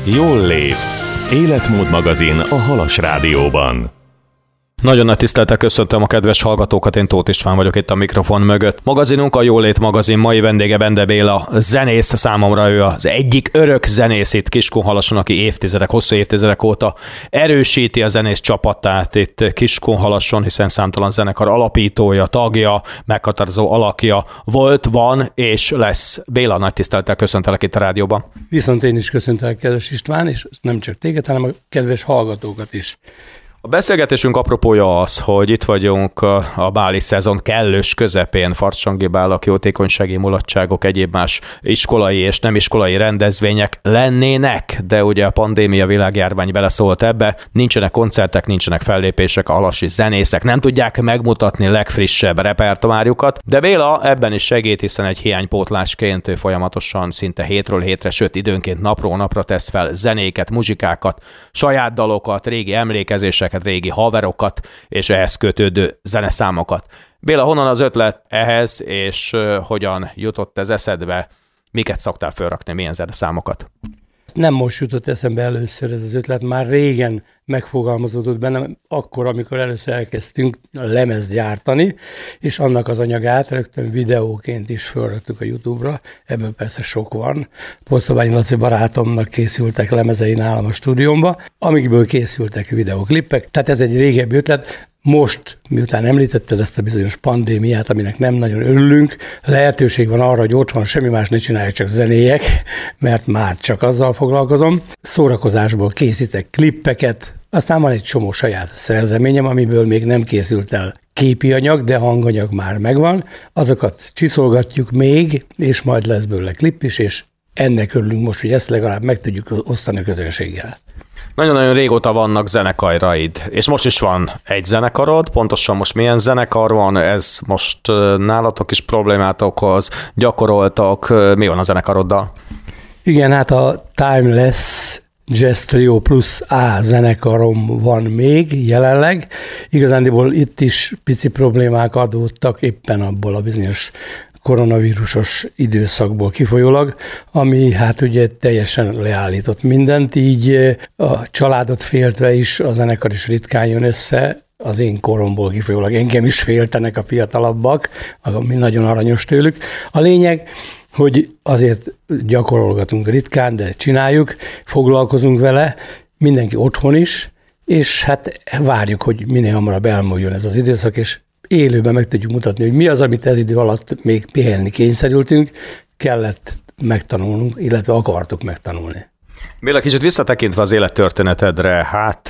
Jól lét. Életmód magazin a Halas Rádióban. Nagyon nagy tisztelettel köszöntöm a kedves hallgatókat, én Tóth István vagyok itt a mikrofon mögött. Magazinunk a Jól lét magazin, mai vendége Bende Béla, zenész, számomra ő az egyik örök zenész itt Kiskunhalason, aki hosszú évtizedek óta erősíti a zenész csapatát itt Kiskunhalason, hiszen számtalan zenekar alapítója, tagja, meghatározó alakja volt, van és lesz. Béla, nagy tisztelettel köszöntelek itt a rádióban. Viszont én is köszöntelek, kedves István, és nem csak téged, hanem a kedves hallgatókat is. A beszélgetésünk apropója az, hogy itt vagyunk a báli szezon kellős közepén, farsangi bálak, jótékonysági mulatságok, egyéb más iskolai és nem iskolai rendezvények lennének, de ugye a pandémia, világjárvány beleszólt ebbe, nincsenek koncertek, nincsenek fellépések, a halasi zenészek nem tudják megmutatni legfrissebb repertoárjukat, de Béla ebben is segít, hiszen egy hiánypótlásként ő folyamatosan szinte hétről hétre, sőt időnként napról napra tesz fel zenéket, muzsikákat, saját dalokat, régi emlékezéseket, régi haverokat és ehhez kötődő zeneszámokat. Béla, honnan az ötlet ehhez, és hogyan jutott ez eszedbe? Miket szoktál felrakni, milyen zeneszámokat? Nem most jutott eszembe először ez az ötlet, már régen megfogalmazódott bennem, akkor, amikor először elkezdtünk lemezt gyártani, és annak az anyagát rögtön videóként is felraktuk a YouTube-ra, ebből persze sok van. Posztobányi Laci barátomnak készültek lemezei nálam a stúdiómba, amikből készültek videóklippek, tehát ez egy régebbi ötlet. Most, miután említetted ezt a bizonyos pandémiát, aminek nem nagyon örülünk, lehetőség van arra, hogy otthon semmi más ne csinálják, csak zenéjek, mert már csak azzal foglalkozom. Szórakozásból készítek klippeket, aztán van egy csomó saját szerzeményem, amiből még nem készült el képi anyag, de hanganyag már megvan. Azokat csiszolgatjuk még, és majd lesz belőle klip is, és ennek örülünk most, hogy ezt legalább meg tudjuk osztani a közönséggel. Nagyon-nagyon régóta vannak zenekaraid, és most is van egy zenekarod, pontosan most milyen zenekar van, ez most nálatok is problémát okoz, gyakoroltak, mi van a zenekaroddal? Igen, hát a Timeless Jazz Trio plusz A zenekarom van még jelenleg. Igazándiból itt is pici problémák adódtak éppen abból a bizonyos koronavírusos időszakból kifolyólag, ami hát ugye teljesen leállított mindent, így a családot féltve is a zenekar is ritkán jön össze, az én koromból kifolyólag. Engem is féltenek a fiatalabbak, ami nagyon aranyos tőlük. A lényeg, hogy azért gyakorolgatunk ritkán, de csináljuk, foglalkozunk vele, mindenki otthon is, és hát várjuk, hogy minél hamarabb elmúljon ez az időszak, és élőben meg tudjuk mutatni, hogy mi az, amit ez idő alatt még pihenni kényszerültünk, kellett megtanulnunk, illetve akartuk megtanulni. Béla, kicsit visszatekintve az élettörténetedre, hát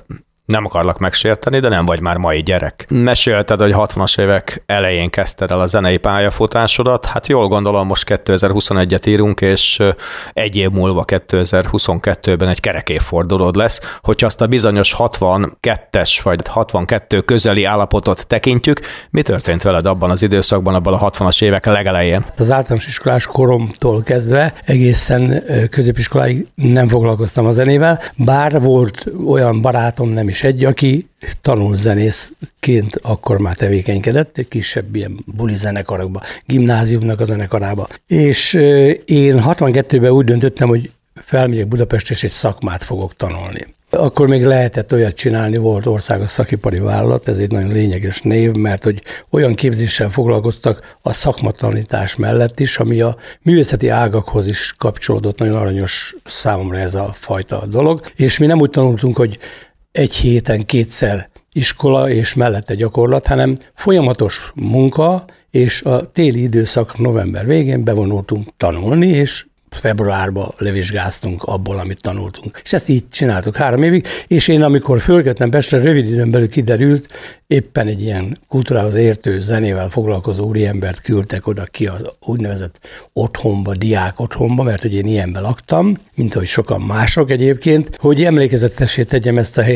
nem akarlak megsérteni, de nem vagy már mai gyerek. Mesélted, hogy 60-as évek elején kezdted el a zenei pályafutásodat, hát jól gondolom, most 2021-et írunk, és egy év múlva 2022-ben egy kerekévfordulód lesz. Hogyha azt a bizonyos 62-es vagy 62 közeli állapotot tekintjük, mi történt veled abban az időszakban, abban a 60-as évek legelején? Az általános iskolás koromtól kezdve egészen középiskoláig nem foglalkoztam a zenével, bár volt olyan barátom, nem is egy, aki tanulzenészként akkor már tevékenykedett, egy kisebb ilyen buli zenekarokba, gimnáziumnak a zenekarába. És én 62-ben úgy döntöttem, hogy felmegyek Budapestre, és egy szakmát fogok tanulni. Akkor még lehetett olyat csinálni, volt országos szakipari vállalat, ez egy nagyon lényeges név, mert hogy olyan képzéssel foglalkoztak a szakmatanítás mellett is, ami a művészeti ágakhoz is kapcsolódott, nagyon aranyos számomra ez a fajta dolog. És mi nem úgy tanultunk, hogy egy héten kétszer iskola és mellette gyakorlat, hanem folyamatos munka, és a téli időszak november végén bevonultunk tanulni, és februárban levizsgáztunk abból, amit tanultunk. És ezt így csináltuk 3 évig, és én amikor följöttem Pestre, rövid időn belül kiderült, éppen egy ilyen kultúrához értő zenével foglalkozó úriembert küldtek oda ki az úgynevezett otthonba, diák otthonba, mert hogy én ilyenben laktam, mint ahogy sokan mások egyébként, hogy emlékezetessé tegyem ezt a helyet,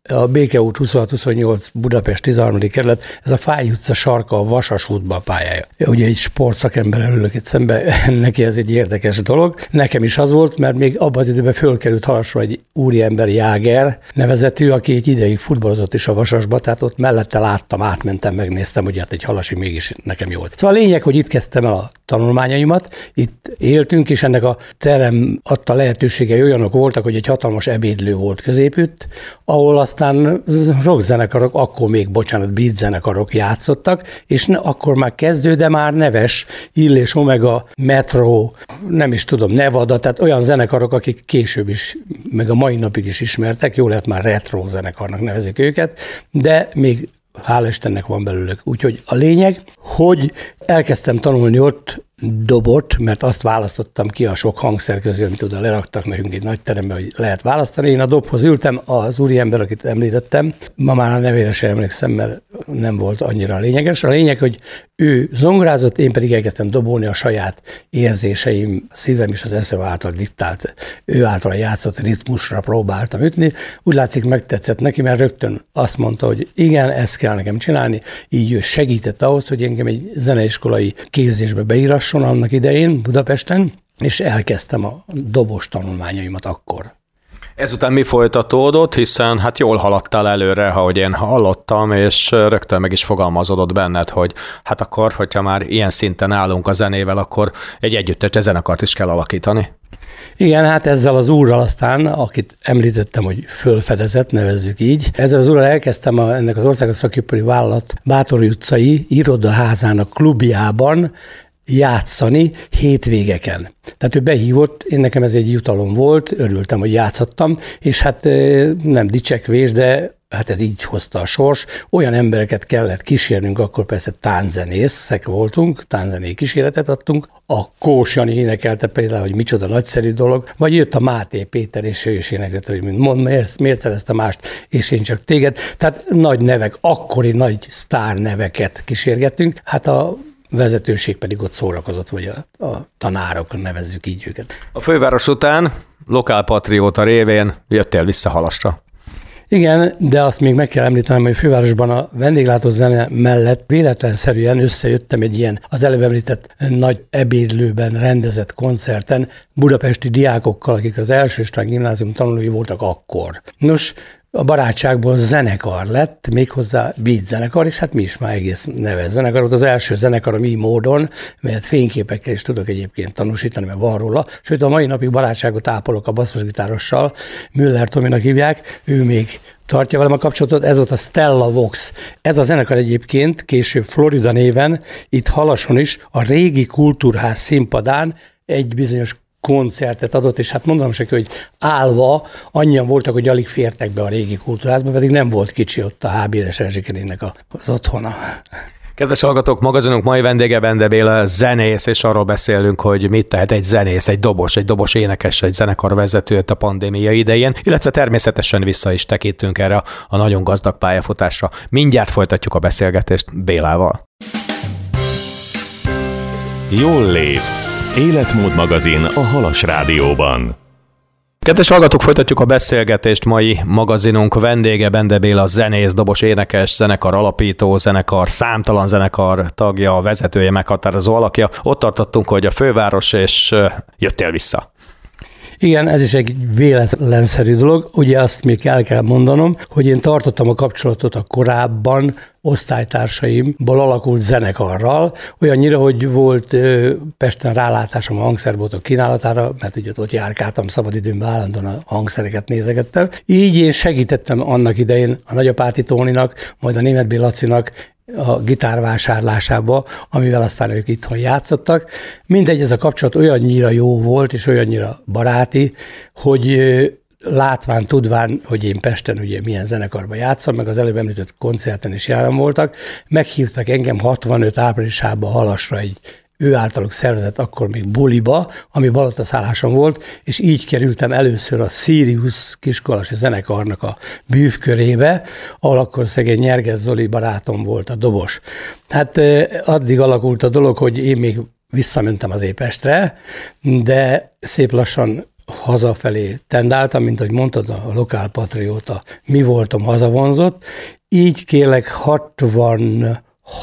a Békeút 26-28 Budapest 13. kerület, ez a Fáy utca sarka a Vasas útba a pályája. Ugye egy sportszakember ülök itt szembe, neki ez egy érdekes dolog. Nekem is az volt, mert még abban az időben fölkerült Halasra egy úriember, Jáger nevezetű, aki egy ideig futballozott is a Vasasba, tehát ott mellette láttam, átmentem, megnéztem, hogy hát egy halasi mégis nekem jó volt. Szóval a lényeg, hogy itt kezdtem el a tanulmányaimat, itt éltünk, és ennek a terem adta lehetőségei olyanok voltak, hogy egy hatalmas ebédlő volt középütt, ahol aztán rockzenekarok, akkor még, beat zenekarok játszottak, és akkor már kezdő, de már neves, Illés Omega, Metro, nem is tudom, Nevada, tehát olyan zenekarok, akik később is, meg a mai napig is ismertek, jól lehet már retro zenekarnak nevezik őket, de még hála Istennek van belőlük. Úgyhogy a lényeg, hogy elkezdtem tanulni ott dobot, mert azt választottam ki a sok hangszer közül, amit oda leraktak nekünk egy nagy terembe, hogy lehet választani. Én a dobhoz ültem, az úriember, akit említettem, ma már a nevére sem emlékszem, mert nem volt annyira lényeges. A lényeg, hogy ő zongorázott, én pedig elkezdtem dobolni a saját érzéseim, szívem is az eszem által diktált, ő által játszott ritmusra próbáltam ütni. Úgy látszik, megtetszett neki, mert rögtön azt mondta, hogy igen, ezt kell nekem csinálni, így ő segített ahhoz, hogy engem egy zeneiskolai képzésbe beírasson annak idején Budapesten, és elkezdtem a dobos tanulmányaimat akkor. Ezután mi folytatódott, hiszen hát jól haladtál előre, ahogy én hallottam, és rögtön meg is fogalmazódott benned, hogy hát akkor, hogyha már ilyen szinten állunk a zenével, akkor egy együttes zenekart is kell alakítani. Igen, hát ezzel az úrral aztán, akit említettem, hogy fölfedezett, nevezzük így, ezzel az úrral elkezdtem ennek az Országos Szakipari Vállalat Bátori utcai irodaházának klubjában játszani hétvégeken. Tehát ő behívott, én nekem ez egy jutalom volt, örültem, hogy játszhattam, és hát nem dicsekvés, de hát ez így hozta a sors. Olyan embereket kellett kísérnünk, akkor persze tánczenészek voltunk, tánczenéi kísérletet adtunk. A Kós Jani énekelte például, hogy micsoda nagyszerű dolog, vagy jött a Máté Péter, és ő is énekelte, hogy mondd, miért szerezte mást, és én csak téged. Tehát nagy nevek, akkori nagy sztár neveket kísérgettünk. Hát a vezetőség pedig ott szórakozott, vagy a tanárok, nevezzük így őket. A főváros után lokálpatrióta révén jöttél vissza Halasra. Igen, de azt még meg kell említenem, hogy fővárosban a vendéglátó zene mellett véletlenszerűen összejöttem egy ilyen az előbb említett nagy ebédlőben rendezett koncerten budapesti diákokkal, akik az első István gimnázium tanulói voltak akkor. Nos, a barátságból zenekar lett, méghozzá beat zenekar, és hát mi is már egész neves zenekar. Volt az első zenekar a mi módon, melyet fényképekkel is tudok egyébként tanúsítani, mert van róla. Sőt, a mai napig barátságot ápolok a basszusgitárossal, Müller Tominak hívják, ő még tartja velem a kapcsolatot, ez volt a Stella Vox. Ez a zenekar egyébként később Florida néven, itt Halason is, a régi kultúrház színpadán egy bizonyos koncertet adott, és hát mondanom se, hogy állva annyian voltak, hogy alig fértek be a régi kultúrházba, pedig nem volt kicsi ott a Hábéres Erzsikenének az otthona. Kedves hallgatók, magazinunk mai vendége Bende Béla zenész, és arról beszélünk, hogy mit tehet egy zenész, egy dobos énekes, egy zenekarvezető a pandémia idején, illetve természetesen vissza is tekintünk erre a nagyon gazdag pályafutásra. Mindjárt folytatjuk a beszélgetést Bélával. Jól lét. Életmód magazin a Halas Rádióban. Kedves hallgatók, folytatjuk a beszélgetést. Mai magazinunk vendége Bende Béla zenész, dobos énekes, zenekar alapító, zenekar, számtalan zenekar tagja, vezetője, meghatározó alakja. Ott tartottunk, hogy a főváros, és jöttél vissza. Igen, ez is egy véletlenszerű dolog. Ugye azt még el kell mondanom, hogy én tartottam a kapcsolatot a korábban osztálytársaimból alakult zenekarral, olyannyira, hogy volt Pesten rálátásom a hangszerboltok kínálatára, mert ugye ott járkáltam szabadidőmben, állandóan a hangszereket nézegettem. Így én segítettem annak idején a Nagyapáti Tóninak, majd a Németh B. Lacinak a gitárvásárlásába, amivel aztán ők itthon játszottak. Mindegy, ez a kapcsolat olyannyira jó volt, és olyannyira baráti, hogy látván, tudván, hogy én Pesten ugye milyen zenekarban játszom, meg az előbb említett koncerten is jelen voltak, meghívtak engem 65 áprilisában Halasra egy ő általuk szervezett akkor még buliba, ami balotaszálláson volt, és így kerültem először a Sirius kiskolasi zenekarnak a bűvkörébe, ahol akkor szegény Nyerges Zoli barátom volt a dobos. Hát addig alakult a dolog, hogy én még visszamentem az Épestre, de szép lassan hazafelé tendáltam, mint ahogy mondtad, a lokálpatrióta, mi voltam hazavonzott. Így kérlek 66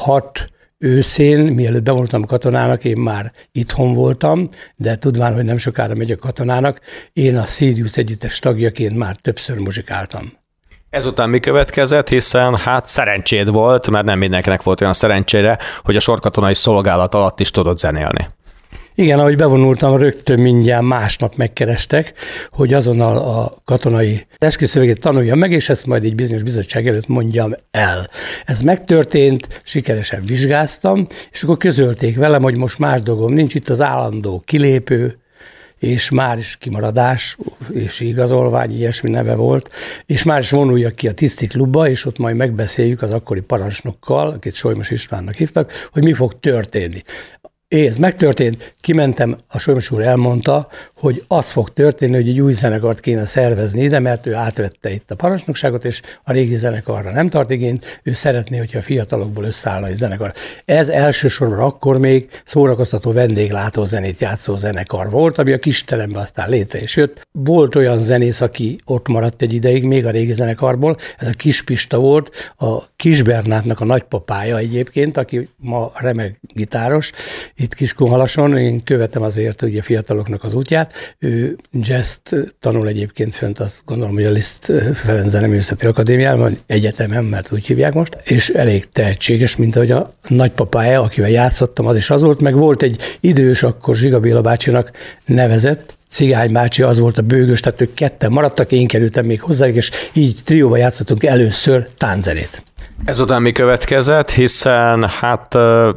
őszén, mielőtt bevonultam katonának, én már itthon voltam, de tudván, hogy nem sokára megyek katonának, én a Sirius együttes tagjaként már többször muzsikáltam. Ezután mi következett, hiszen hát szerencséd volt, mert nem mindenkinek volt olyan szerencsére, hogy a sorkatonai szolgálat alatt is tudod zenélni. Igen, ahogy bevonultam, rögtön mindjárt másnap megkerestek, hogy azonnal a katonai esküszöveget tanuljam meg, és ezt majd egy bizonyos bizottság előtt mondjam el. Ez megtörtént, sikeresen vizsgáztam, és akkor közölték velem, hogy most más dolgom nincs, itt az állandó kilépő, és már is kimaradás, és igazolvány, ilyesmi neve volt, és már is vonuljak ki a tiszti klubba, és ott majd megbeszéljük az akkori parancsnokkal, akit Solymos Istvánnak hívtak, hogy mi fog történni. Ez megtörtént, kimentem, a Solymos úr elmondta, hogy az fog történni, hogy egy új zenekart kéne szervezni ide, mert ő átvette itt a parancsnokságot, és a régi zenekarra nem tart igényt, ő szeretné, hogyha a fiatalokból összeállna egy zenekar. Ez elsősorban akkor még szórakoztató vendéglátó zenét játszó zenekar volt, ami a Kisteremben aztán létre is jött. Volt olyan zenész, aki ott maradt egy ideig, még a régi zenekarból, ez a Kis Pista volt, a Kis Bernátnak a nagypapája egyébként, aki ma remek gitáros, itt Kiskunhalason, én követem azért ugye fiataloknak az útját. Ő jazzt tanul egyébként fönt, azt gondolom, hogy a Liszt Ferenc Zeneművészeti Akadémiában, egyetemen, mert úgy hívják most, és elég tehetséges, mint ahogy a nagypapája, akivel játszottam, az is az volt, meg volt egy idős, akkor Zsiga Béla bácsinak nevezett, Cigány bácsi, az volt a bőgös, tehát ők ketten maradtak, én kerültem még hozzájuk, és így trióba játszottunk először tánczenét. Ezután mi következett, hiszen hát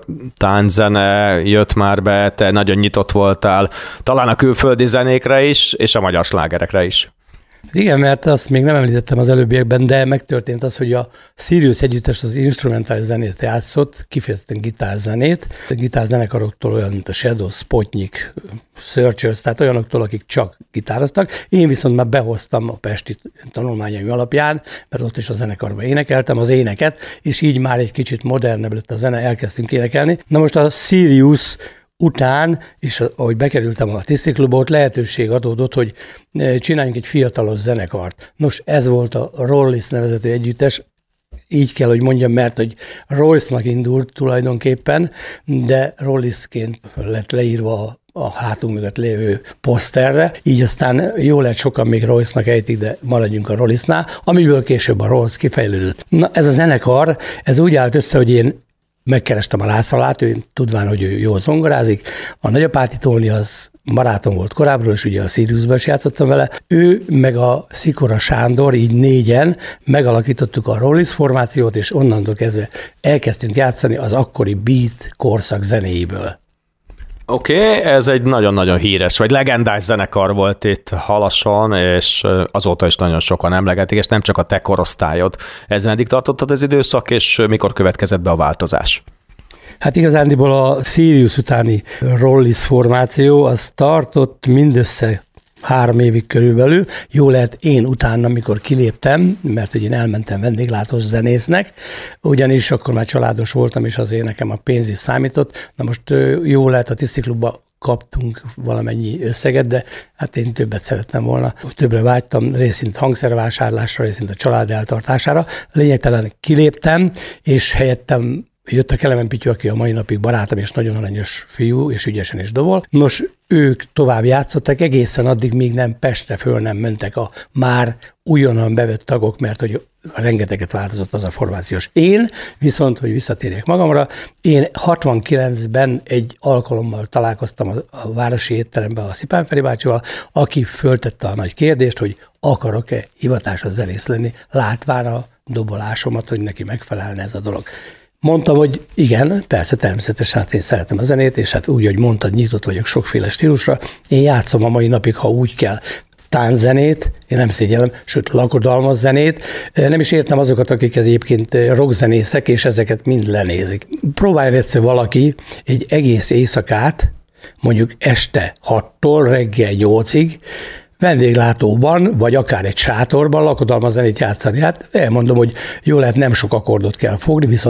tánczene jött már be, te nagyon nyitott voltál, talán a külföldi zenékre is, és a magyar slágerekre is. Igen, mert azt még nem említettem az előbbiekben, de megtörtént az, hogy a Sirius együttes az instrumentális zenét játszott, kifejezetten gitárzenét. A gitárzenekaroktól olyan, mint a Shadow, Spotnik, Searchers, tehát olyanoktól, akik csak gitároztak. Én viszont már behoztam a pesti tanulmányaim alapján, mert ott is a zenekarban énekeltem az éneket, és így már egy kicsit modernebb lett a zene, elkezdtünk énekelni. Na most a Sirius után, és ahogy bekerültem a tiszti klubba, ott lehetőség adódott, hogy csináljunk egy fiatalos zenekart. Nos, ez volt a Rollis nevezetű együttes, így kell, hogy mondjam, mert hogy Royce-nak indult tulajdonképpen, de Rollisként lett leírva a hátunk mögött lévő poszterre, így aztán jó lett, sokan még Royce-nak ejtik, de maradjunk a Rollisnál, amiből később a Rolls kifejlődött. Na, ez a zenekar, ez úgy állt össze, hogy én megkerestem a Lászalát, ő tudván, hogy ő jól zongorázik. A Nagyapáti Tóni az barátom volt korábbról, és ugye a Siriusban is játszottam vele. Ő meg a Szikora Sándor, így négyen megalakítottuk a Rollis formációt, és onnantól kezdve elkezdtünk játszani az akkori beat korszak zenéiből. Oké, ez egy nagyon-nagyon híres, vagy legendás zenekar volt itt Halason, és azóta is nagyon sokan emlegetik, és nem csak a te korosztályod. Ez meddig tartottad az időszak, és mikor következett be a változás? Hát igazándiból a Sirius utáni Rollis formáció az tartott mindössze 3 évig körülbelül. Jó lehet én utána, amikor kiléptem, mert hogy én elmentem vendéglátós zenésznek, ugyanis akkor már családos voltam, és azért nekem a pénz is számított. Na most jó lehet a tiszti klubba kaptunk valamennyi összeget, de hát én többet szerettem volna. Többre vágytam, részint hangszervásárlásra, részint a család eltartására. Lényegtelen kiléptem, és helyettem jött a Kelemen Pityu, aki a mai napig barátom, és nagyon aranyos fiú, és ügyesen is dobol. Nos, ők tovább játszottak egészen addig, míg nem Pestre föl nem mentek a már újonnan bevett tagok, mert hogy rengeteget változott az a formációs. Én viszont, hogy visszatérjek magamra, én 69-ben egy alkalommal találkoztam a városi étteremben a Szipán Feri bácsival, aki föltette a nagy kérdést, hogy akarok-e hivatásos zenész lenni, látván a dobolásomat, hogy neki megfelelne ez a dolog. Mondtam, hogy igen, persze, természetesen, hát én szeretem a zenét, és hát úgy, hogy mondtad, nyitott vagyok sokféle stílusra. Én játszom a mai napig, ha úgy kell, tánczenét, én nem szégyellem, sőt, lakodalmas zenét. Nem is értem azokat, akik egyébként rockzenészek, és ezeket mind lenézik. Próbáljon egyszer valaki egy egész éjszakát, mondjuk este 6-tól reggel 8-ig, vendéglátóban, vagy akár egy sátorban lakodalmas zenét játszani. Hát elmondom, hogy jó lehet, nem sok akkordot kell fogni, viszont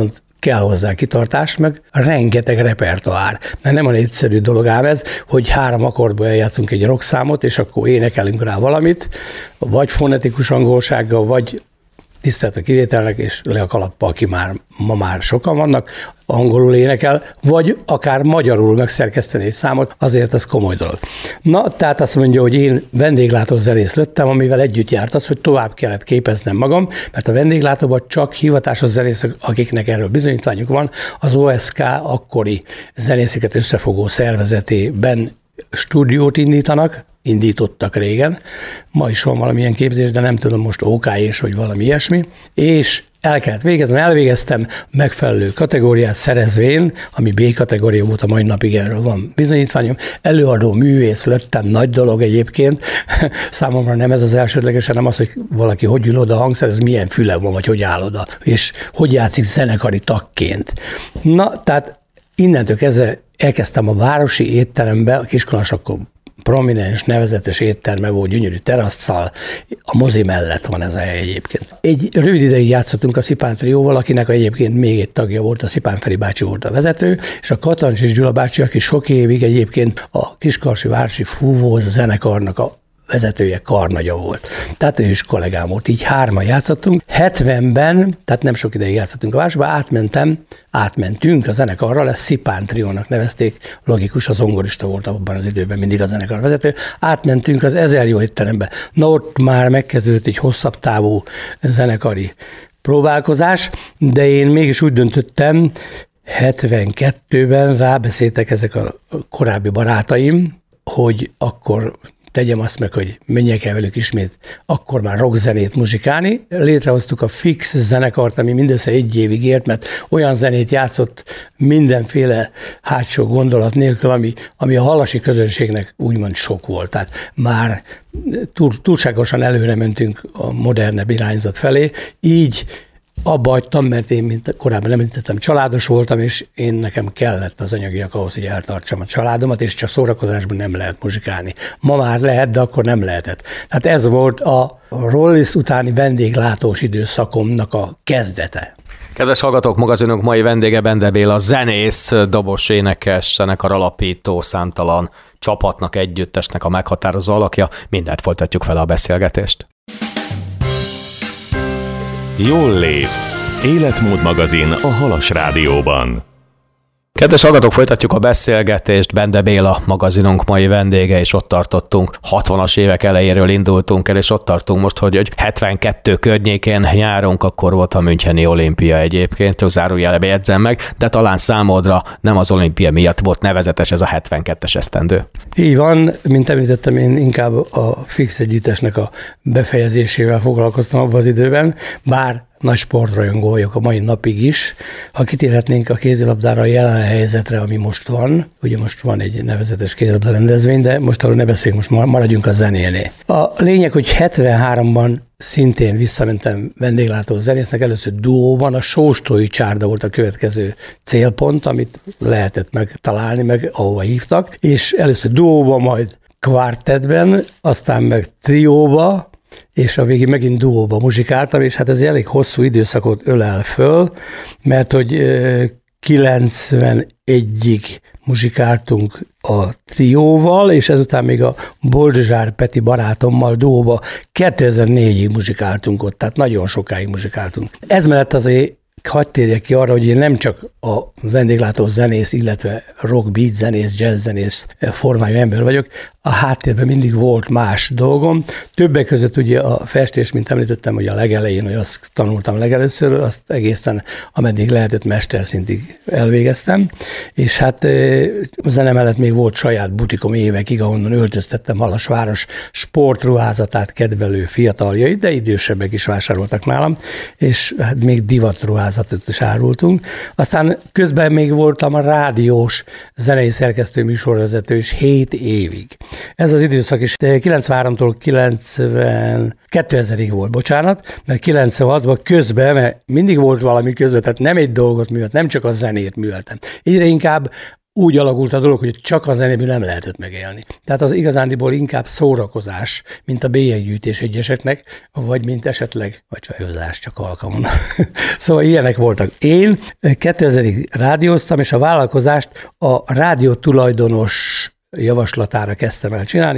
kell hozzá kitartás, meg rengeteg repertoár. Mert nem olyan egyszerű dolog ám ez, hogy 3 akkordból eljátszunk egy rockszámot, és akkor énekelünk rá valamit, vagy fonetikus angolsággal, vagy tisztelt a kivételnek, és le a kalappal, aki ma már sokan vannak, angolul énekel, vagy akár magyarul megszerkeszteni egy számot, azért az komoly dolog. Na, tehát azt mondja, hogy én vendéglátó zenész lettem, amivel együtt járt az, hogy tovább kellett képeznem magam, mert a vendéglátóban csak hivatásos zenészek, akiknek erről bizonyítványuk van, az OSK akkori zenészeket összefogó szervezetében stúdiót indítottak régen, ma is van valamilyen képzés, de nem tudom most OK és vagy valami ilyesmi, és el kellett végeznem, elvégeztem megfelelő kategóriát szerezvén, ami B kategória volt, a mai napig erről van bizonyítványom, előadó művész lettem, nagy dolog egyébként, számomra nem ez az elsődleges, hanem az, hogy valaki hogy ül oda a hangszerhez, milyen füle van, vagy hogy áll oda, és hogy játszik zenekari tagként. Na, tehát innentől kezdve elkezdtem a városi étterembe, a Kiskolass akkor prominens, nevezetes étterme volt, gyönyörű terasszal, a mozi mellett van ez a hely egyébként. Egy rövid ideig játszottunk a Szipán trióval, akinek egyébként még egy tagja volt, a Szipán Feri bácsi volt a vezető, és a Katancsis Gyula bácsi, aki sok évig egyébként a Kiskalassi Városi Fúvós zenekarnak a vezetője, karnagya volt. Tehát ő is kollégám volt. Így 3-an játszottunk. 70-ben, tehát nem sok ideig játszottunk a városba, átmentünk a zenekarral, ezt Szipán triónak nevezték, logikus, az zongorista volt abban az időben mindig a zenekar vezető. Átmentünk az Ezer jó étterembe. Na ott már megkezdődött egy hosszabb távú zenekari próbálkozás, de én mégis úgy döntöttem, 72-ben rábeszéltek ezek a korábbi barátaim, hogy akkor tegyem azt meg, hogy menjek el velük ismét, akkor már rockzenét muzsikálni. Létrehoztuk a Fix zenekart, ami mindössze 1 évig élt, mert olyan zenét játszott mindenféle hátsó gondolat nélkül, ami a hallasi közönségnek úgymond sok volt. Tehát már túlságosan előre mentünk a modernebb irányzat felé, így abba hagytam, mert én, mint korábban említettem, családos voltam, és nekem kellett az anyagiak ahhoz, hogy eltartsam a családomat, és csak szórakozásban nem lehet muzsikálni. Ma már lehet, de akkor nem lehetett. Tehát ez volt a Rollis utáni vendéglátós időszakomnak a kezdete. Kedves hallgatók, magazinunk mai vendége Bende Béla, zenész, dobos, énekes, zenekar alapító, számtalan csapatnak, együttesnek a meghatározó alakja. Mindent folytatjuk fel a beszélgetést. Jól lét. Életmód magazin a Halas Rádióban. Kedves hallgatók, folytatjuk a beszélgetést. Bende Béla, magazinunk mai vendége, és ott tartottunk. 60-as évek elejéről indultunk el, és ott tartunk most, hogy 72 környékén járunk, akkor volt a Müncheni olimpia egyébként, zárójelbe jegyzem meg, de talán számodra nem az olimpia miatt volt nevezetes ez a 72-es esztendő. Így van, mint említettem, én inkább a Fix együttesnek a befejezésével foglalkoztam abban az időben, bár nagy sportrajongó vagyok a mai napig is. Ha kitérhetnénk a kézilabdára, a jelen helyzetre, ami most van, ugye most van egy nevezetes kézilabda rendezvény, de most arról ne beszéljünk, most maradjunk a zenénél. A lényeg, hogy 73-ban szintén visszamentem vendéglátó zenésznek, először duóban, a Sóstói csárda volt a következő célpont, amit lehetett megtalálni, meg ahova hívtak, és először duóban, majd kvartettben, aztán meg trióba, és a végén megint duóba muzsikáltam, és hát ez egy elég hosszú időszakot ölel föl, mert hogy 91-ig muzsikáltunk a trióval, és ezután még a Boldizsár Peti barátommal duóba 2004-ig muzsikáltunk ott, tehát nagyon sokáig muzsikáltunk. Ez mellett azért hadd térjek ki arra, hogy én nem csak a vendéglátó zenész, illetve rock, beat zenész, jazz zenész formájú ember vagyok, a háttérben mindig volt más dolgom. Többek között ugye a festés, mint említettem, hogy a legelején, hogy azt tanultam legelőször, azt egészen ameddig lehetett mesterszintig elvégeztem, és hát a zene mellett még volt saját butikom évekig, ahonnan öltöztettem Halasváros sportruházatát kedvelő fiataljait, de idősebbek is vásároltak nálam, és hát még divatruházatot is árultunk. Aztán közben még voltam a rádiós zenei szerkesztő műsorvezető is 7 évig. Ez az időszak is 93-tól 2000-ig volt, bocsánat, mert 96-ban közben, mert mindig volt valami közben, tehát nem egy dolgot művelt, nem csak a zenét műveltem. Egyre inkább úgy alakult a dolog, hogy csak a zenéből nem lehetett megélni. Tehát az igazándiból inkább szórakozás, mint a bélyeggyűjtés egyeseknek, vagy mint esetleg, vagy csajozás csak alkalmon. Szóval ilyenek voltak. Én 2000-ig rádióztam, és a vállalkozást a rádió tulajdonos javaslatára kezdtem el csinálni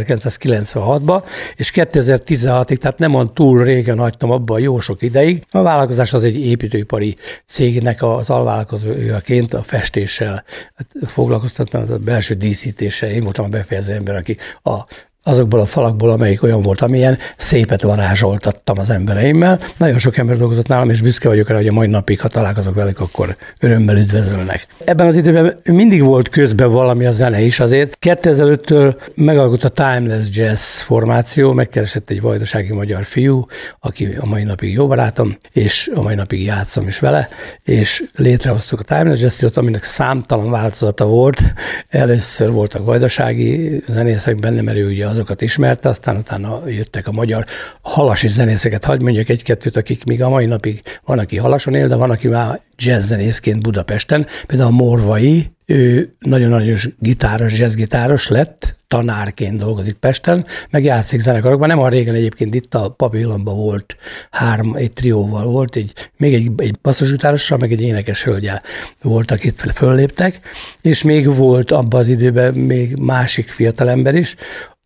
1996-ban, és 2016-ig, tehát nem olyan túl régen hagytam abba a jó sok ideig. A vállalkozás az egy építőipari cégnek az alvállalkozójaként a festéssel foglalkoztattam, a belső díszítéssel. Én voltam a befejező ember, aki azokból a falakból, amelyik olyan volt, amilyen, szépet varázsoltattam az embereimmel. Nagyon sok ember dolgozott nálam, és büszke vagyok rá, hogy a mai napig, ha találkozok velük, akkor örömmel üdvözölnek. Ebben az időben mindig volt közben valami a zene is azért. 2005-től megalkott a Timeless Jazz formáció, megkeresett egy vajdasági magyar fiú, aki a mai napig jó barátom, és a mai napig játszom is vele, és létrehoztuk a Timeless Jazz-t, aminek számtalan változata volt. Először voltak vajdasági zenészek benne, mert ő ugye azokat ismerte, aztán utána jöttek a magyar halasi zenészeket. Hadd mondjak egy-kettőt, akik még a mai napig van, aki halason él, de van, aki már jazzzenészként Budapesten. Például a Morvai, ő nagyon-nagyon gitáros, jazzgitáros lett, tanárként dolgozik Pesten, meg játszik zenekarokban. Nem olyan régen egyébként itt a Papillonban volt egy trióval volt, még egy basszusgitárossal, meg egy énekes hölgyel voltak itt, fölléptek, és még volt abban az időben még másik fiatalember is,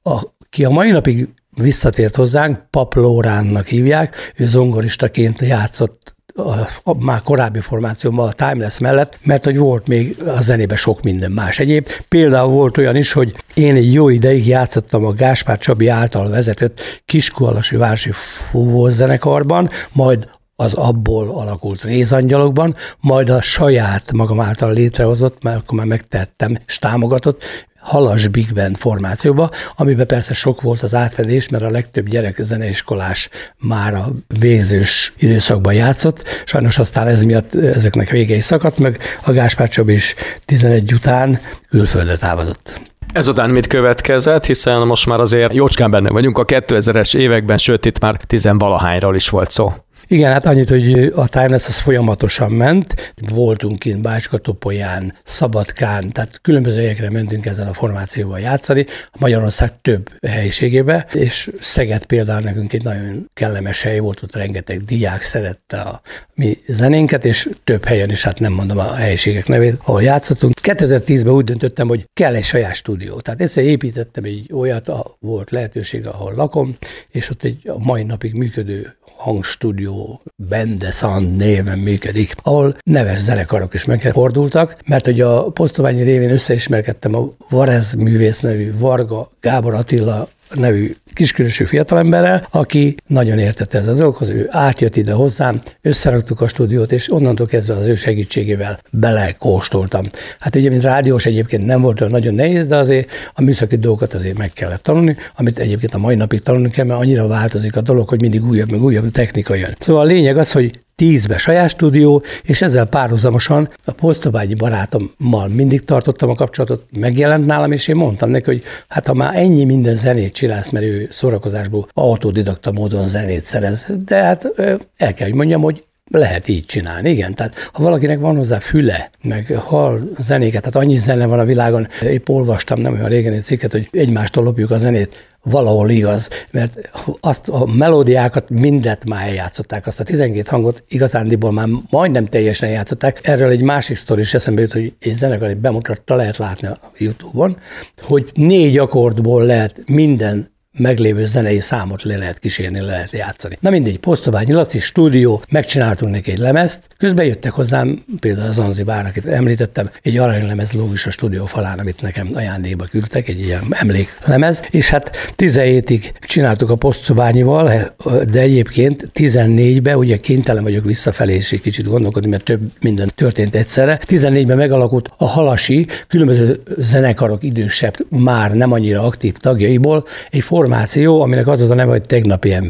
aki a mai napig visszatért hozzánk, Pap Lóránnak hívják, ő zongoristaként játszott a már korábbi formációban a Timeless mellett, mert hogy volt még a zenében sok minden más egyéb. Például volt olyan is, hogy én egy jó ideig játszottam a Gáspár Csabi által vezetett Kiskunhalasi Városi Fúvózenekarban, majd az abból alakult Rézangyalokban, majd a saját magam által létrehozott, mert akkor már megtettem, és támogatott, Halas Big Band formációba, amiben persze sok volt az átfedés, mert a legtöbb gyerek zeneiskolás már a végzős időszakban játszott. Sajnos aztán ez miatt ezeknek vége is szakadt, meg a Gáspár Csabi is 11 után külföldre távozott. Ezután mit következett, hiszen most már azért jócskán benne vagyunk a 2000-es években, sőt itt már 10-valahányról is volt szó. Igen, hát annyit, hogy a Timeless az folyamatosan ment. Voltunk kint Bácska-Topolyán, Szabadkán, tehát különböző helyekre mentünk ezzel a formációval játszani, a Magyarország több helyiségébe, és Szeged például nekünk egy nagyon kellemes hely volt, ott rengeteg diák szerette a mi zenénket, és több helyen is, hát nem mondom a helyiségek nevét, ahol játszottunk. 2010-ben úgy döntöttem, hogy kell egy saját stúdió. Tehát egyszer építettem egy olyat, volt lehetőség, ahol lakom, és ott egy a mai napig működő hangstúdió, Bende Sound néven működik, ahol neves zenekarok is megfordultak, mert hogy a Posztobányi révén összeismerkedtem a Varez művész nevű Varga Gábor Attila nevű kiskörösű fiatalemberrel, aki nagyon értette ez a dologhoz, ő átjött ide hozzám, összeraktuk a stúdiót, és onnantól kezdve az ő segítségével belekóstoltam. Hát ugye, mint rádiós egyébként nem volt olyan nagyon nehéz, de azért a műszaki dolgokat azért meg kellett tanulni, amit egyébként a mai napig tanulni kell, mert annyira változik a dolog, hogy mindig újabb, meg újabb technika jön. Szóval a lényeg az, hogy 10-be saját stúdió, és ezzel párhuzamosan a posztobányi barátommal mindig tartottam a kapcsolatot, megjelent nálam, és én mondtam neki, hogy hát ha már ennyi minden zenét csinálsz, mert ő szórakozásból autodidakta módon zenét szerez, de hát el kell, hogy mondjam, hogy lehet így csinálni, igen. Tehát ha valakinek van hozzá füle, meg hall zenéket, tehát annyi zene van a világon, épp olvastam nem olyan régen egy cikket, hogy egymástól lopjuk a zenét, valahol igaz, mert azt a melódiákat mindet már eljátszották, azt a 12 hangot igazándiból már majdnem teljesen játszották. Erről egy másik sztori is eszembe jut, hogy egy zenekar bemutatta, lehet látni a YouTube-on, hogy 4 akkordból lehet minden meglévő zenei számot le lehet kísérni, le lehet játszani. Na mindegy, Posztobányi Laci stúdió, megcsináltunk neki egy lemezt, közben jöttek hozzám, például a Zanzibár, akit említettem, egy aranylemez lóg is a stúdió falán, amit nekem ajándékba küldtek, egy ilyen emléklemez, és hát 17-ig csináltuk a Posztobányival, de egyébként 14-ben, ugye kénytelen vagyok visszafelé is egy kicsit gondolkodni, mert több minden történt egyszerre. 14-ben megalakult a Halasi, különböző zenekarok idősebb, már nem annyira aktív tagjaiból egy formáció, aminek az az a neve, hogy Tegnapi emberek.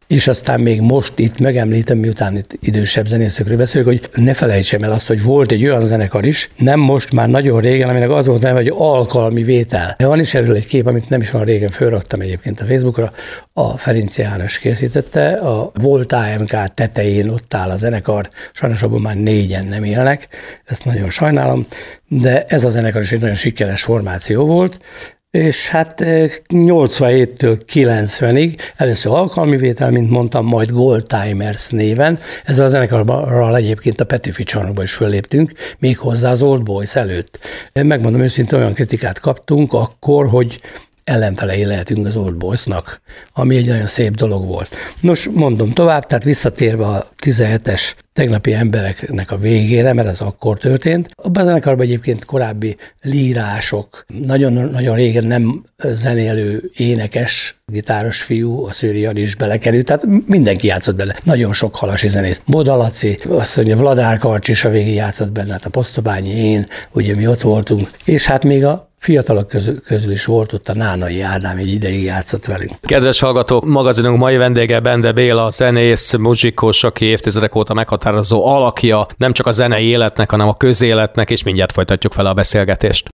És aztán még most itt megemlítem, miután itt idősebb zenészekről beszélünk, hogy ne felejtsem el azt, hogy volt egy olyan zenekar is, nem most, már nagyon régen, aminek az volt neve, hogy alkalmi vétel. Van is erről egy kép, amit nem is olyan régen fölraktam egyébként a Facebookra, a Ferenc János készítette, a volt AMK tetején ott áll a zenekar, sajnos abban már 4-en nem élnek, ezt nagyon sajnálom, de ez a zenekar is egy nagyon sikeres formáció volt, és hát 87-től 90-ig először alkalmi vétel, mint mondtam, majd Gold Timers néven. Ezzel a zenekarral egyébként a Petőfi Csarnokba is fölléptünk, méghozzá az Old Boys előtt. Megmondom őszintén, olyan kritikát kaptunk akkor, hogy ellenfelei lehetünk az Old Boysnak, ami egy nagyon szép dolog volt. Nos, mondom tovább, tehát visszatérve a 17-es tegnapi embereknek a végére, mert ez akkor történt. A zenekarban egyébként korábbi lírások, nagyon-nagyon régen nem zenélő énekes, gitáros fiú, a Szőri Jani is belekerült, tehát mindenki játszott bele. Nagyon sok halasi zenész. Boda Laci, azt mondja, Vladár Karcs is a végén játszott benne, hát a Posztobányi, én, ugye mi ott voltunk, és hát még a fiatalok közül is volt ott a Nánai Ádám, egy ideig játszott velünk. Kedves hallgatók, magazinunk mai vendége Bende Béla, zenész, muzsikós, aki évtizedek óta meghatározó alakja nem csak a zenei életnek, hanem a közéletnek, és mindjárt folytatjuk vele a beszélgetést.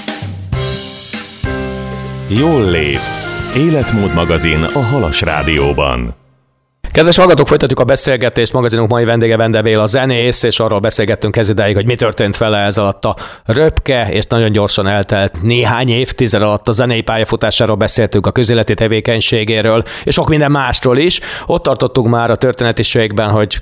Jól lét. Életmód magazin a Halas Rádióban. Kedves hallgatók, folytatjuk a beszélgetést. Magazinunk mai vendége Bende Béla, zenész, és arról beszélgettünk ez idáig, hogy mi történt vele ez alatt a röpke, és nagyon gyorsan eltelt néhány évtized alatt a zenei pályafutásáról beszéltünk, a közéleti tevékenységéről, és sok minden másról is. Ott tartottunk már a történetiségben, hogy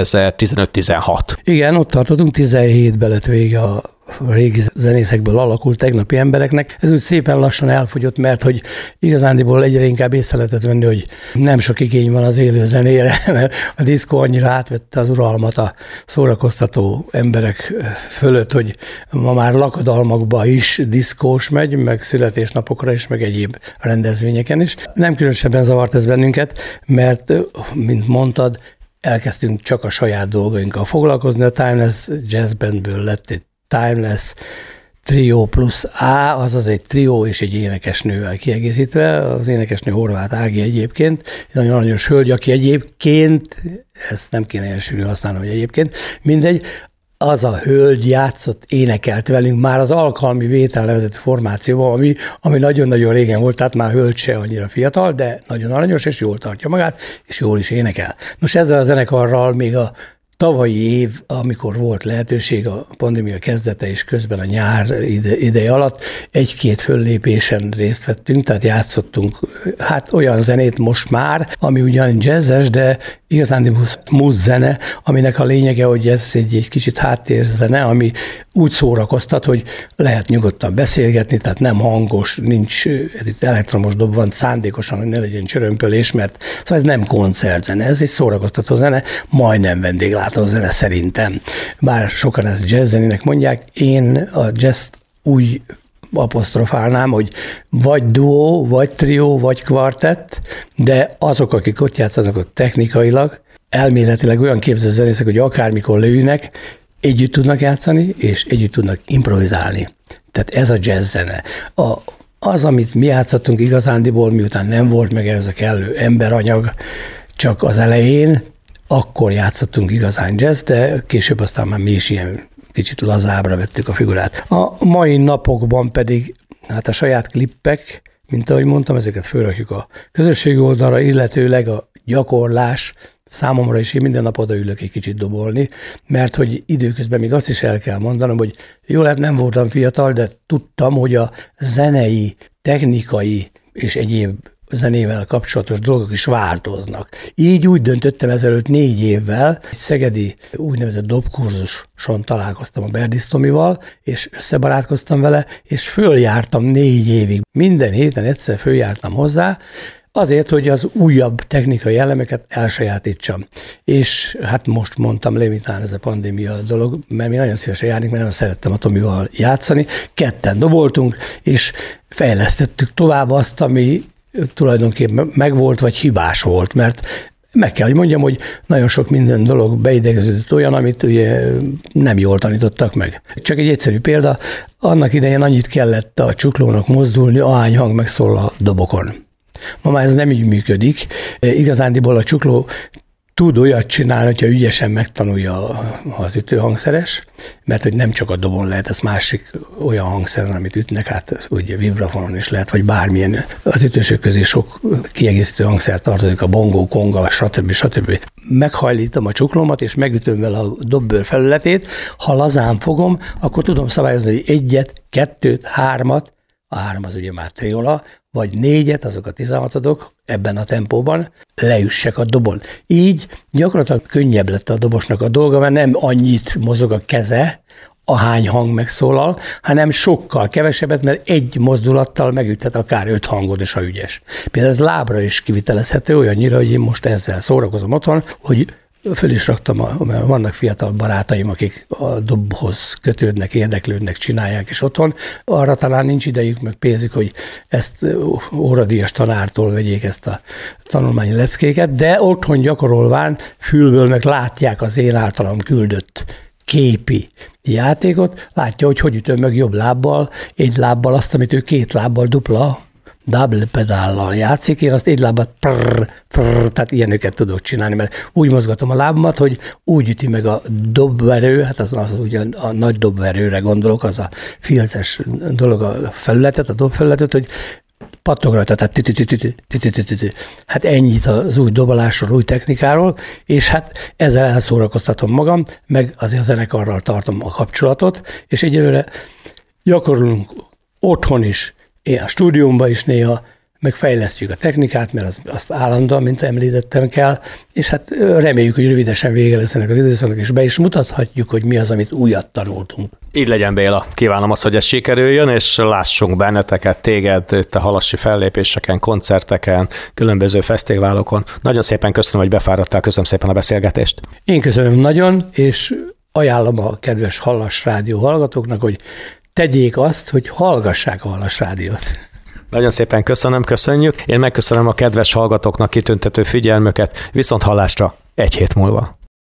2015-16. Igen, ott tartottunk, 17-ben lett vége a régi zenészekből alakult tegnapi embereknek. Ez úgy szépen lassan elfogyott, mert hogy igazándiból egyre inkább észre lehetett venni, hogy nem sok igény van az élő zenére, mert a diszkó annyira átvette az uralmat a szórakoztató emberek fölött, hogy ma már lakodalmakba is diszkós megy, meg születésnapokra is, meg egyéb rendezvényeken is. Nem különösebben zavart ez bennünket, mert, mint mondtad, elkezdtünk csak a saját dolgainkkal foglalkozni. A Timeless Jazz Bandből lett egy Timeless Trio plusz A, azaz egy trió és egy énekesnővel kiegészítve. Az énekesnő Horváth Ági egyébként, nagyon aranyos hölgy, aki egyébként, ezt nem kéne elsőre használnom, hogy egyébként, mindegy, az a hölgy játszott, énekelt velünk már az alkalmi vétel nevezetű formációban, ami nagyon-nagyon régen volt, tehát már hölgy se annyira fiatal, de nagyon aranyos, és jól tartja magát, és jól is énekel. Nos, ezzel a zenekarral még a tavalyi év, amikor volt lehetőség, a pandémia kezdete és közben a nyár ideje alatt egy-két föllépésen részt vettünk, tehát játszottunk hát olyan zenét most már, ami ugyan jazzes, de igazán smooth zene, aminek a lényege, hogy ez egy kicsit háttérzene, ami úgy szórakoztat, hogy lehet nyugodtan beszélgetni, tehát nem hangos, nincs itt elektromos dob, van szándékosan, hogy ne legyen csörömpölés, mert szóval ez nem koncertzene, ez egy szórakoztató zene, majdnem vendéglátó zene szerintem. Bár sokan ezt jazzzenének mondják, én a jazz úgy apostrofálnám, hogy vagy duó, vagy trió, vagy kvartett, de azok, akik ott játszanak ott technikailag, elméletileg olyan képzett zenészek, hogy akármikor leülnek, együtt tudnak játszani, és együtt tudnak improvizálni. Tehát ez a jazz zene. Az, amit mi játszottunk igazándiból, miután nem volt meg ez a kellő emberanyag, csak az elején, akkor játszottunk igazán jazz, de később aztán már mi is ilyen kicsit lazábbra vettük a figurát. A mai napokban pedig hát a saját klippek, mint ahogy mondtam, ezeket fölrakjuk a közösségi oldalra, illetőleg a gyakorlás. Számomra is én minden nap odaülök egy kicsit dobolni, mert hogy időközben még azt is el kell mondanom, hogy jó, hát nem voltam fiatal, de tudtam, hogy a zenei, technikai és egyéb zenével kapcsolatos dolgok is változnak. Így úgy döntöttem ezelőtt 4 évvel, egy szegedi úgynevezett dobkurzuson találkoztam a Berdisz Tomival, és összebarátkoztam vele, és följártam 4 évig. Minden héten egyszer följártam hozzá, azért, hogy az újabb technikai elemeket elsajátítsam. És hát most mondtam le, miután ez a pandémia dolog, mert mi nagyon szívesen járni, mert nagyon szerettem a Tomival játszani. Ketten doboltunk, és fejlesztettük tovább azt, ami tulajdonképpen megvolt, vagy hibás volt, mert meg kell, hogy mondjam, hogy nagyon sok minden dolog beidegződött olyan, amit ugye nem jól tanítottak meg. Csak egy egyszerű példa, annak idején annyit kellett a csuklónak mozdulni, ahány hang megszól a dobokon. Ma már ez nem így működik. Igazándiból a csukló tud olyat csinálni, hogyha ügyesen megtanulja az ütőhangszeres, mert hogy nem csak a dobon lehet, ez másik olyan hangszeren, amit ütnek, hát ugye vibrafonon is lehet, vagy bármilyen. Az ütősök közé sok kiegészítő hangszer tartozik, a bongó, konga, stb. Meghajlítom a csuklómat, és megütöm vele a dobbőr felületét. Ha lazán fogom, akkor tudom szabályozni, hogy 1, 2, 3, a 3 az ugye már triola, vagy 4, azokat 16 adok ebben a tempóban, leüssek a dobon. Így gyakorlatilag könnyebb lett a dobosnak a dolga, mert nem annyit mozog a keze, ahány hang megszólal, hanem sokkal kevesebbet, mert egy mozdulattal megüthet akár 5 hangot is, ha ügyes. Például ez lábra is kivitelezhető, olyannyira, hogy én most ezzel szórakozom otthon, hogy föl is raktam, mert vannak fiatal barátaim, akik a dobhoz kötődnek, érdeklődnek, csinálják is otthon. Arra talán nincs idejük, meg pénzük, hogy ezt óradíjas tanártól vegyék ezt a tanulmányi leckéket, de otthon gyakorolván fülből meg látják az én általam küldött képi játékot, látja, hogy ütöm meg jobb lábbal, egy lábbal azt, amit ő 2 lábbal dupla, double pedállal játszik, én azt egy lábat tehát ilyeneket tudok csinálni, mert úgy mozgatom a lábamat, hogy úgy üti meg a dobverő, hát az ugye a nagy dobverőre gondolok, az a filces dolog a felületet, a dobfelületet, hogy pattog rajta, tehát hát ennyit az új dobolásról, új technikáról, és hát ezzel elszórakoztatom magam, meg azért a zenekarral tartom a kapcsolatot, és egyelőre gyakorolunk otthon is, a stúdiómban is néha megfejlesztjük a technikát, mert azt állandóan, mint említettem, kell, és hát reméljük, hogy rövidesen vége lesz ennek az időszaknak, és be is mutathatjuk, hogy mi az, amit újat tanultunk. Így legyen, Béla. Kívánom azt, hogy ez sikerüljön, és lássunk benneteket, téged itt a halassi fellépéseken, koncerteken, különböző fesztiválokon. Nagyon szépen köszönöm, hogy befáradtál, köszönöm szépen a beszélgetést. Én köszönöm nagyon, és ajánlom a kedves Halas Rádió hallgatóknak, hogy tegyék azt, hogy hallgassák a Halas Rádiót. Nagyon szépen köszönjük. Én megköszönöm a kedves hallgatóknak kitüntető figyelmüket. Viszont hallásra 1 hét múlva.